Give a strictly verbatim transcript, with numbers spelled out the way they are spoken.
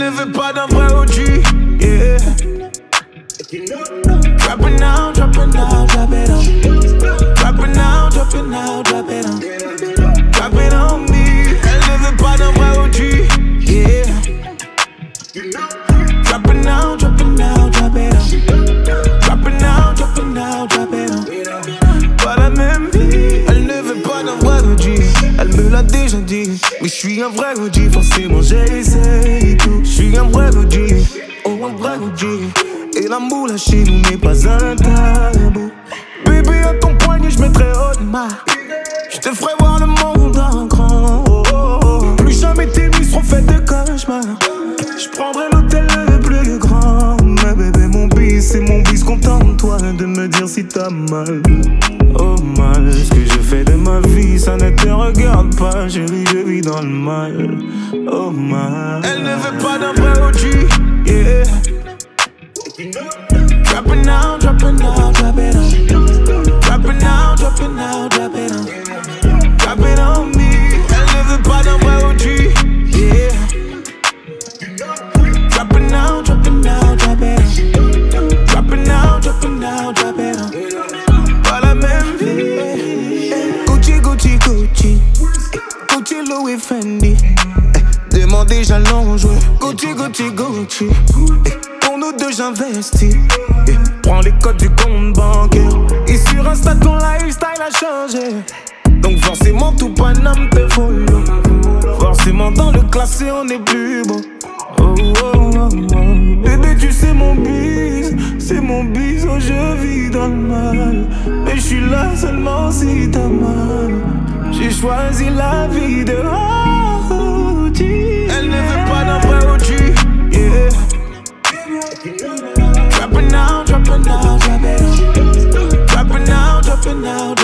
ne veut pas d'un vrai O G, yeah. Drop it now, drop it now, drop it on. Drop it now, drop it now, drop it on. Drop it on me. Elle ne veut pas d'un vrai O G, yeah. Drop it now, drop it now, drop it on. Drop it now, drop it now, drop it on. Pas la même vie. Elle ne veut pas d'un vrai O G. Elle me l'a déjà dit. Mais je suis un vrai O G, forcément j'ai essayé tout. Je suis un vrai O G, oh un vrai O G. Et l'amour là chez nous n'est pas un tabou. Bébé à ton poignet je mettrai haute main. Je te ferai voir le monde en grand, oh, oh, oh. Plus jamais tes nuits seront faites de cauchemars. Je prendrai l'hôtel le plus grand. Mais bébé mon bis, c'est mon bis. Contente-toi de me dire si t'as mal. Oh mal, ce que je fais de ma vie, ça ne te regarde pas. Chérie, je vis dans le mal. Oh mal. Elle ne veut pas d'un vrai O G, yeah. Drop it now, drop it now, drop it on. Drop it now, drop it now, drop it on. Drop it on me. Elle ne veut pas d'un vrai O G, yeah. Drop it now, drop it now, drop it on. Drop it now, drop it now, drop it on. Pas la même vie. Gucci, Gucci, Gucci. Gucci, Louis Fendi. Demandez jalons joués. Gucci, Gucci, Gucci. Pour nous deux j'investis. Prends les codes du compte bancaire. Et sur Insta ton lifestyle a changé. Donc forcément tout Paname te follow. Forcément dans le classé on est plus beau. Oh oh oh oh. Bébé tu sais mon bis, c'est mon bis, oh je vis dans le mal. Mais je suis là seulement si t'as mal. J'ai choisi la vie de O G. Elle ne veut pas d'un vrai O G, yeah. Drop it now, drop it now, drop it on. Drop it now, drop it now.